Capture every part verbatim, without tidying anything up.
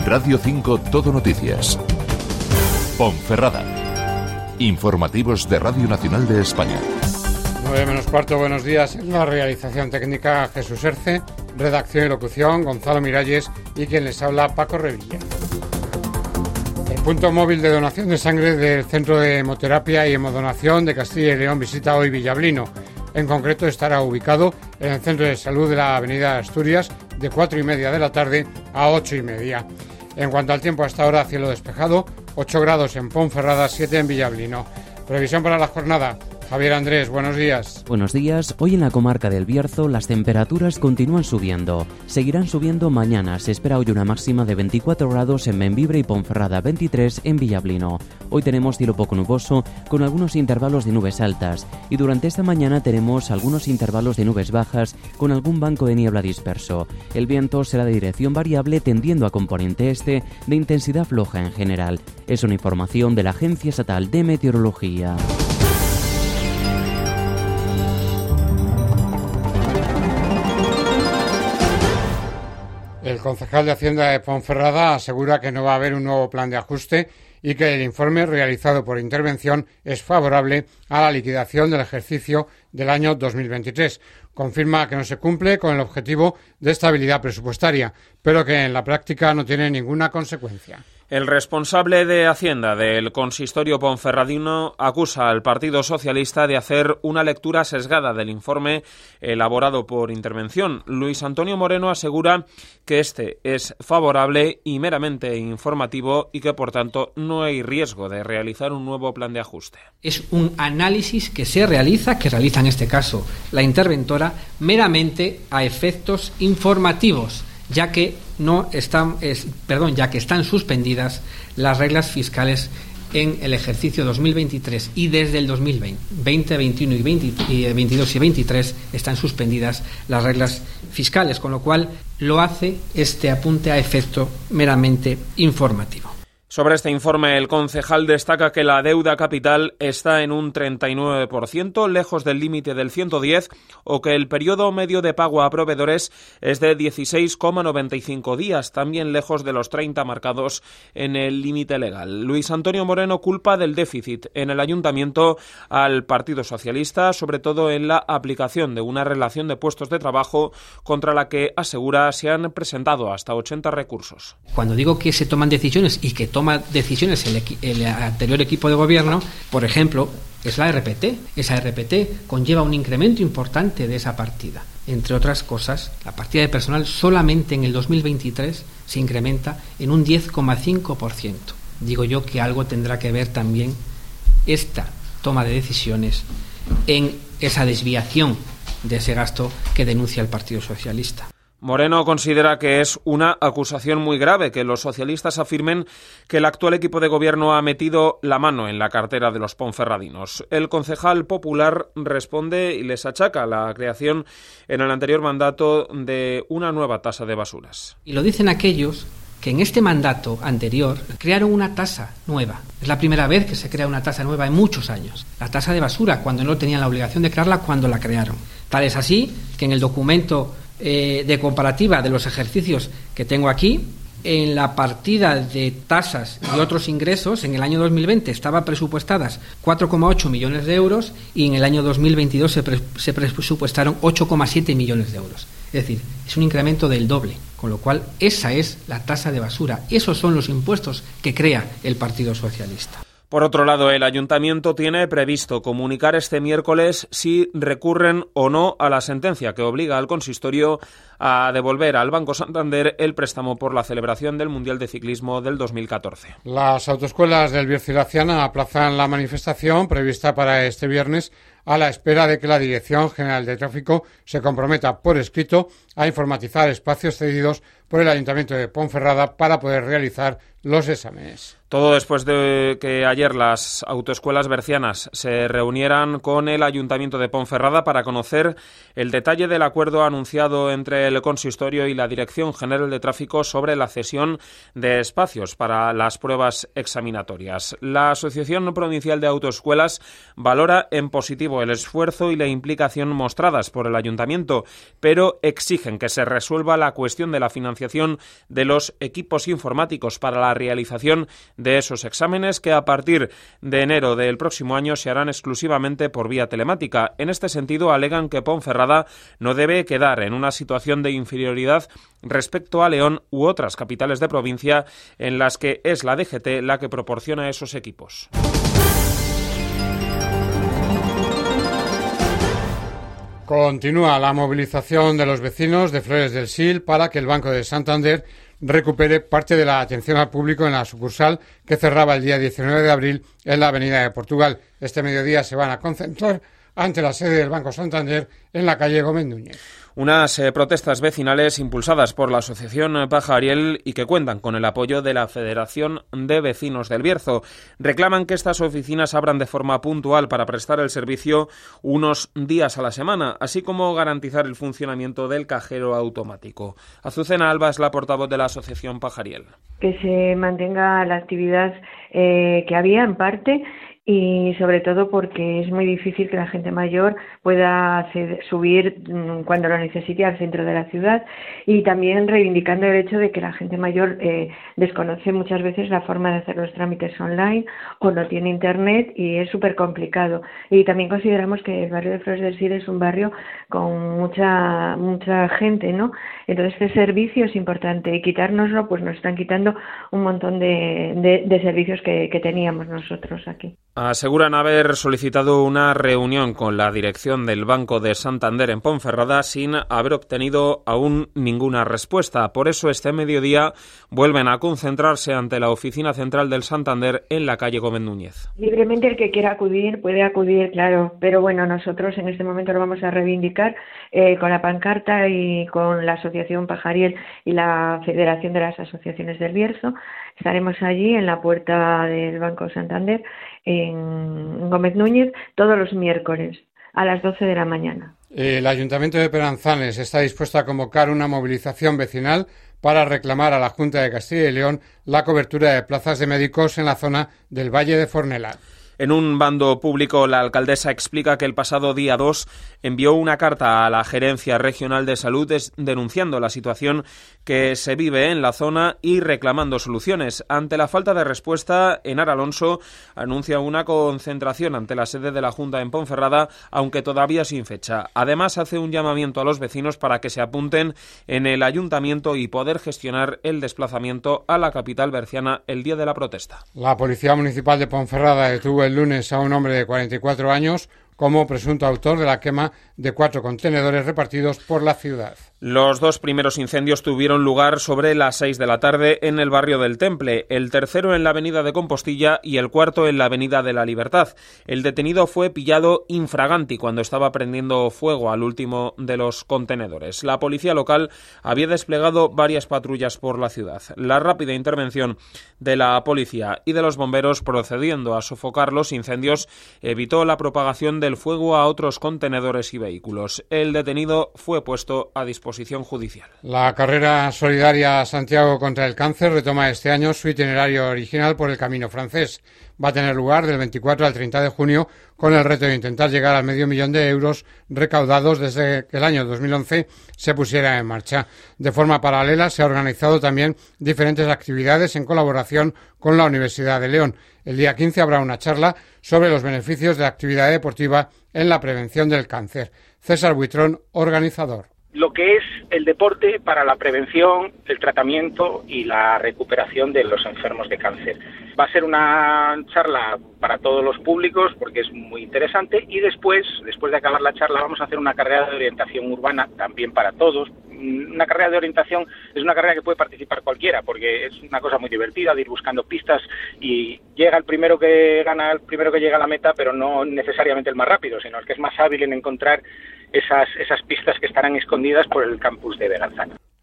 Radio cinco Todo Noticias. Ponferrada. Informativos de Radio Nacional de España. nueve menos cuarto, buenos días. En la realización técnica Jesús Erce, redacción y locución Gonzalo Miralles y quien les habla Paco Revilla. El punto móvil de donación de sangre del Centro de Hemoterapia y Hemodonación de Castilla y León visita hoy Villablino. En concreto estará ubicado en el Centro de Salud de la Avenida Asturias de cuatro y media de la tarde a ocho y media. En cuanto al tiempo, hasta ahora cielo despejado, ocho grados en Ponferrada, siete en Villablino. Previsión para la jornada. Javier Andrés, buenos días. Buenos días. Hoy en la comarca del Bierzo las temperaturas continúan subiendo. Seguirán subiendo mañana. Se espera hoy una máxima de veinticuatro grados en Bembibre y Ponferrada, veintitrés en Villablino. Hoy tenemos cielo poco nuboso con algunos intervalos de nubes altas y durante esta mañana tenemos algunos intervalos de nubes bajas con algún banco de niebla disperso. El viento será de dirección variable tendiendo a componente este de intensidad floja en general. Es una información de la Agencia Estatal de Meteorología. El concejal de Hacienda de Ponferrada asegura que no va a haber un nuevo plan de ajuste y que el informe realizado por Intervención es favorable a la liquidación del ejercicio del año dos mil veintitrés. Confirma que no se cumple con el objetivo de estabilidad presupuestaria, pero que en la práctica no tiene ninguna consecuencia. El responsable de Hacienda del consistorio ponferradino acusa al Partido Socialista de hacer una lectura sesgada del informe elaborado por Intervención. Luis Antonio Moreno asegura que este es favorable y meramente informativo y que, por tanto, no hay riesgo de realizar un nuevo plan de ajuste. Es un análisis que se realiza, que realiza en este caso la interventora, meramente a efectos informativos, ya que no están, es, perdón, ya que están suspendidas las reglas fiscales en el ejercicio dos mil veintitrés y desde el dos mil veinte, veintiuno y veintidós y veintitrés están suspendidas las reglas fiscales, con lo cual lo hace este apunte a efecto meramente informativo. Sobre este informe, el concejal destaca que la deuda capital está en un treinta y nueve por ciento, lejos del límite del ciento diez, o que el periodo medio de pago a proveedores es de dieciséis coma noventa y cinco días, también lejos de los treinta marcados en el límite legal. Luis Antonio Moreno culpa del déficit en el ayuntamiento al Partido Socialista, sobre todo en la aplicación de una relación de puestos de trabajo contra la que asegura se han presentado hasta ochenta recursos. Cuando digo que se toman decisiones y que toma decisiones el, equi- el anterior equipo de gobierno, por ejemplo, es la R P T. Esa R P T conlleva un incremento importante de esa partida. Entre otras cosas, la partida de personal solamente en el dos mil veintitrés se incrementa en un diez coma cinco por ciento. Digo yo que algo tendrá que ver también esta toma de decisiones en esa desviación de ese gasto que denuncia el Partido Socialista. Moreno considera que es una acusación muy grave que los socialistas afirmen que el actual equipo de gobierno ha metido la mano en la cartera de los ponferradinos. El concejal popular responde y les achaca la creación en el anterior mandato de una nueva tasa de basuras. Y lo dicen aquellos que en este mandato anterior crearon una tasa nueva. Es la primera vez que se crea una tasa nueva en muchos años. La tasa de basura, cuando no tenían la obligación de crearla, cuando la crearon. Tal es así que en el documento Eh, de comparativa de los ejercicios que tengo aquí, en la partida de tasas y otros ingresos, en el año dos mil veinte estaba presupuestadas cuatro coma ocho millones de euros y en el año dos mil veintidós se, pre- se presupuestaron ocho coma siete millones de euros. Es decir, es un incremento del doble, con lo cual esa es la tasa de basura. Esos son los impuestos que crea el Partido Socialista. Por otro lado, el ayuntamiento tiene previsto comunicar este miércoles si recurren o no a la sentencia que obliga al consistorio a devolver al Banco Santander el préstamo por la celebración del Mundial de Ciclismo del dos mil catorce. Las autoescuelas del Bierzo y la Ciana aplazan la manifestación prevista para este viernes a la espera de que la Dirección General de Tráfico se comprometa por escrito a informatizar espacios cedidos por el Ayuntamiento de Ponferrada para poder realizar los exámenes. Todo después de que ayer las autoescuelas bercianas se reunieran con el Ayuntamiento de Ponferrada para conocer el detalle del acuerdo anunciado entre el Consistorio y la Dirección General de Tráfico sobre la cesión de espacios para las pruebas examinatorias. La Asociación Provincial de Autoescuelas valora en positivo el esfuerzo y la implicación mostradas por el Ayuntamiento, pero exigen que se resuelva la cuestión de la financiación de los equipos informáticos para la realización de esos exámenes, que a partir de enero del próximo año se harán exclusivamente por vía telemática. En este sentido, alegan que Ponferrada no debe quedar en una situación de inferioridad respecto a León u otras capitales de provincia en las que es la D G T la que proporciona esos equipos. Continúa la movilización de los vecinos de Flores del Sil para que el Banco de Santander recupere parte de la atención al público en la sucursal que cerraba el día diecinueve de abril en la Avenida de Portugal. Este mediodía se van a concentrar ante la sede del Banco Santander en la calle Gómez Núñez. Unas eh, protestas vecinales impulsadas por la Asociación Pajariel y que cuentan con el apoyo de la Federación de Vecinos del Bierzo. Reclaman que estas oficinas abran de forma puntual para prestar el servicio unos días a la semana, así como garantizar el funcionamiento del cajero automático. Azucena Alba es la portavoz de la Asociación Pajariel. Que se mantenga la actividad eh, que había en parte, y sobre todo porque es muy difícil que la gente mayor pueda hacer, subir cuando lo necesite al centro de la ciudad, y también reivindicando el hecho de que la gente mayor eh, desconoce muchas veces la forma de hacer los trámites online o no tiene internet y es súper complicado. Y también consideramos que el barrio de Flores del Sil es un barrio con mucha mucha gente, ¿no? Entonces este servicio es importante y quitárnoslo, pues nos están quitando un montón de, de, de servicios que, que teníamos nosotros aquí. Aseguran haber solicitado una reunión con la dirección del Banco de Santander en Ponferrada sin haber obtenido aún ninguna respuesta. Por eso este mediodía vuelven a concentrarse ante la oficina central del Santander en la calle Gómez Núñez. Libremente el que quiera acudir puede acudir, claro, pero bueno, nosotros en este momento lo vamos a reivindicar eh, con la pancarta y con la Asociación Pajariel y la Federación de las Asociaciones del Bierzo. Estaremos allí en la puerta del Banco Santander en Gómez Núñez todos los miércoles a las doce de la mañana. El Ayuntamiento de Peranzanes está dispuesto a convocar una movilización vecinal para reclamar a la Junta de Castilla y León la cobertura de plazas de médicos en la zona del Valle de Fornelà. En un bando público, la alcaldesa explica que el pasado día dos envió una carta a la Gerencia Regional de Salud denunciando la situación que se vive en la zona y reclamando soluciones. Ante la falta de respuesta, Enar Alonso anuncia una concentración ante la sede de la Junta en Ponferrada, aunque todavía sin fecha. Además, hace un llamamiento a los vecinos para que se apunten en el ayuntamiento y poder gestionar el desplazamiento a la capital berciana el día de la protesta. La Policía Municipal de Ponferrada detuvo el lunes a un hombre de cuarenta y cuatro años como presunto autor de la quema de cuatro contenedores repartidos por la ciudad. Los dos primeros incendios tuvieron lugar sobre las seis de la tarde en el barrio del Temple, el tercero en la avenida de Compostilla y el cuarto en la avenida de la Libertad. El detenido fue pillado infraganti cuando estaba prendiendo fuego al último de los contenedores. La policía local había desplegado varias patrullas por la ciudad. La rápida intervención de la policía y de los bomberos procediendo a sofocar los incendios evitó la propagación del fuego a otros contenedores y vehículos. El detenido fue puesto a disposición judicial. La carrera solidaria Santiago contra el cáncer retoma este año su itinerario original por el Camino Francés. Va a tener lugar del veinticuatro al treinta de junio con el reto de intentar llegar al medio millón de euros recaudados desde que el año dos mil once se pusiera en marcha. De forma paralela se han organizado también diferentes actividades en colaboración con la Universidad de León. El día quince habrá una charla sobre los beneficios de la actividad deportiva en la prevención del cáncer. César Buitrón, organizador. Lo que es el deporte para la prevención, el tratamiento y la recuperación de los enfermos de cáncer. Va a ser una charla para todos los públicos porque es muy interesante y después, después de acabar la charla, vamos a hacer una carrera de orientación urbana también para todos. Una carrera de orientación es una carrera que puede participar cualquiera porque es una cosa muy divertida de ir buscando pistas y llega el primero que gana, el primero que llega a la meta, pero no necesariamente el más rápido, sino el que es más hábil en encontrar esas, esas pistas que estarán escondidas por el campus de Beranzana.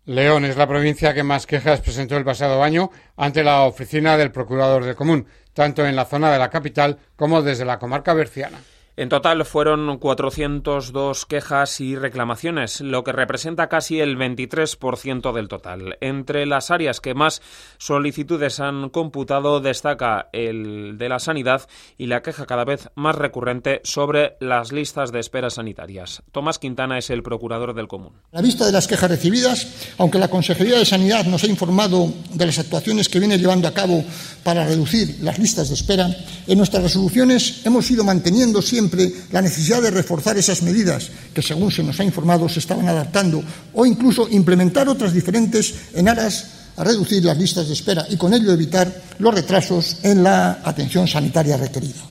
León es la provincia que más quejas presentó el pasado año ante la oficina del Procurador del Común, tanto en la zona de la capital como desde la comarca berciana. En total fueron cuatrocientas dos quejas y reclamaciones, lo que representa casi el veintitrés por ciento del total. Entre las áreas que más solicitudes han computado destaca el de la sanidad y la queja cada vez más recurrente sobre las listas de espera sanitarias. Tomás Quintana es el procurador del Común. A la vista de las quejas recibidas, aunque la Consejería de Sanidad nos ha informado de las actuaciones que viene llevando a cabo para reducir las listas de espera, en nuestras resoluciones hemos ido manteniendo siempre la necesidad de reforzar esas medidas que, según se nos ha informado, se estaban adaptando o incluso implementar otras diferentes en aras a reducir las listas de espera y con ello evitar los retrasos en la atención sanitaria requerida.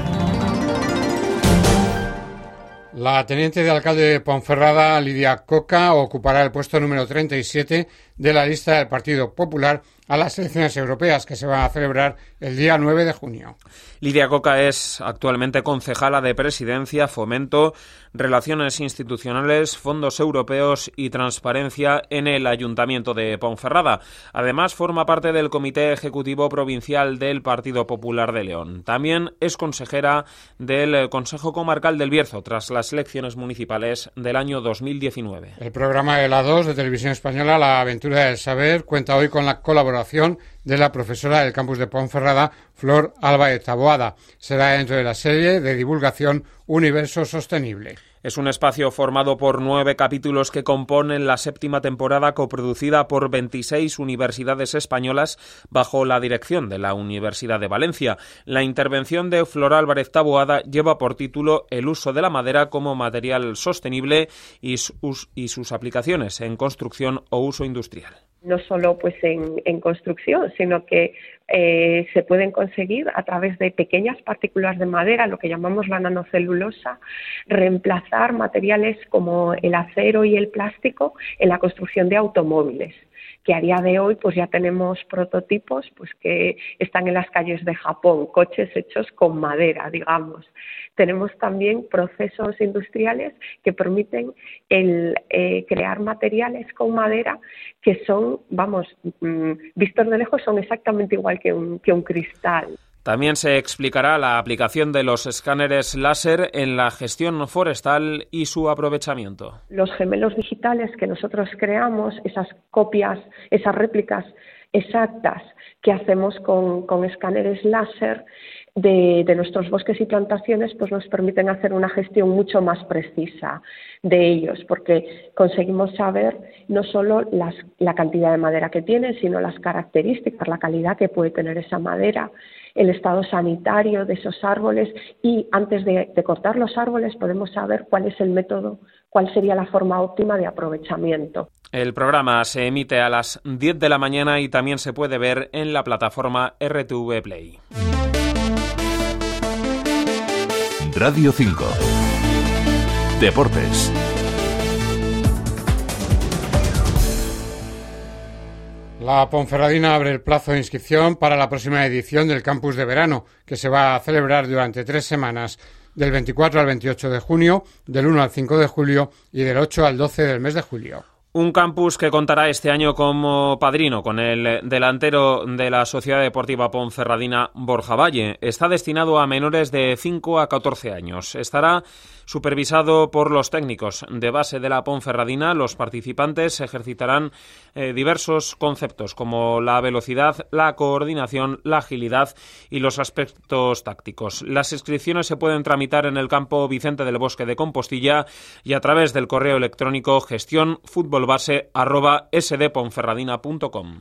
La teniente de alcalde de Ponferrada, Lidia Coca, ocupará el puesto número treinta y siete de la lista del Partido Popular a las elecciones europeas que se van a celebrar el día nueve de junio. Lidia Coca es actualmente concejala de Presidencia, Fomento, Relaciones Institucionales, Fondos Europeos y Transparencia en el Ayuntamiento de Ponferrada. Además, forma parte del Comité Ejecutivo Provincial del Partido Popular de León. También es consejera del Consejo Comarcal del Bierzo tras las elecciones municipales del año dos mil diecinueve. El programa de la dos de Televisión Española, La Aventura del Saber, cuenta hoy con la colaboración de la profesora del campus de Ponferrada, Flor Álvarez Taboada. Será dentro de la serie de divulgación Universo Sostenible. Es un espacio formado por nueve capítulos que componen la séptima temporada, coproducida por veintiséis universidades españolas bajo la dirección de la Universidad de Valencia. La intervención de Flor Álvarez Taboada lleva por título El uso de la madera como material sostenible y sus, y sus aplicaciones en construcción o uso industrial. No solo pues en, en construcción, sino que eh, se pueden conseguir a través de pequeñas partículas de madera, lo que llamamos la nanocelulosa, reemplazar materiales como el acero y el plástico en la construcción de automóviles, que a día de hoy pues ya tenemos prototipos pues que están en las calles de Japón, coches hechos con madera, digamos. Tenemos también procesos industriales que permiten el eh, crear materiales con madera que son, vamos, mmm, vistos de lejos son exactamente igual que un, que un cristal. También se explicará la aplicación de los escáneres láser en la gestión forestal y su aprovechamiento. Los gemelos digitales que nosotros creamos, esas copias, esas réplicas exactas que hacemos con, con escáneres láser de, de nuestros bosques y plantaciones, pues nos permiten hacer una gestión mucho más precisa de ellos, porque conseguimos saber no solo las, la cantidad de madera que tienen, sino las características, la calidad que puede tener esa madera, el estado sanitario de esos árboles y antes de, de cortar los árboles podemos saber cuál es el método, cuál sería la forma óptima de aprovechamiento. El programa se emite a las diez de la mañana y también se puede ver en la plataforma R T V Play. Radio cinco. Deportes. La Ponferradina abre el plazo de inscripción para la próxima edición del Campus de Verano, que se va a celebrar durante tres semanas, del veinticuatro al veintiocho de junio, del uno al cinco de julio y del ocho al doce del mes de julio. Un campus que contará este año como padrino con el delantero de la Sociedad Deportiva Ponferradina, Borja Valle. Está destinado a menores de cinco a catorce años. Estará supervisado por los técnicos de base de la Ponferradina. Los participantes ejercitarán eh, diversos conceptos como la velocidad, la coordinación, la agilidad y los aspectos tácticos. Las inscripciones se pueden tramitar en el campo Vicente del Bosque de Compostilla y a través del correo electrónico gestión fútbol base arroba sdponferradina punto com.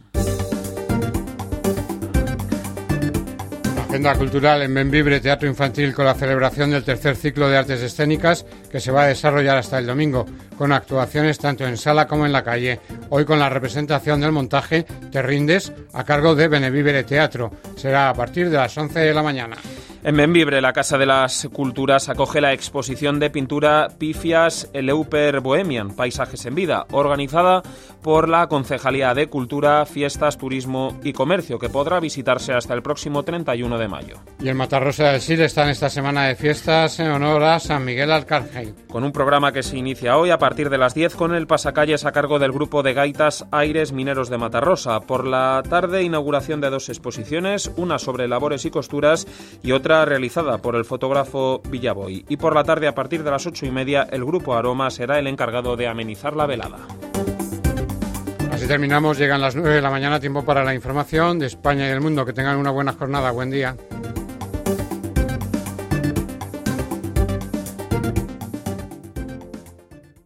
Agenda cultural en Benvibre, teatro infantil con la celebración del tercer ciclo de artes escénicas que se va a desarrollar hasta el domingo, con actuaciones tanto en sala como en la calle. Hoy con la representación del montaje Te rindes, a cargo de Benvibre Teatro. Será a partir de las once de la mañana. En Bembibre, la Casa de las Culturas acoge la exposición de pintura Pifias Eleuper Bohemian, Paisajes en Vida, organizada por la Concejalía de Cultura, Fiestas, Turismo y Comercio, que podrá visitarse hasta el próximo treinta y uno de mayo. Y el Matarrosa del Sil está en esta semana de fiestas en honor a San Miguel Arcángel. Con un programa que se inicia hoy a partir de las diez con el pasacalles a cargo del grupo de gaitas Aires Mineros de Matarrosa. Por la tarde, inauguración de dos exposiciones, una sobre labores y costuras y otra realizada por el fotógrafo Villaboy. Y por la tarde, a partir de las ocho y media, el grupo Aroma será el encargado de amenizar la velada. Así terminamos, llegan las nueve de la mañana, tiempo para la información de España y del mundo. Que tengan una buena jornada, buen día.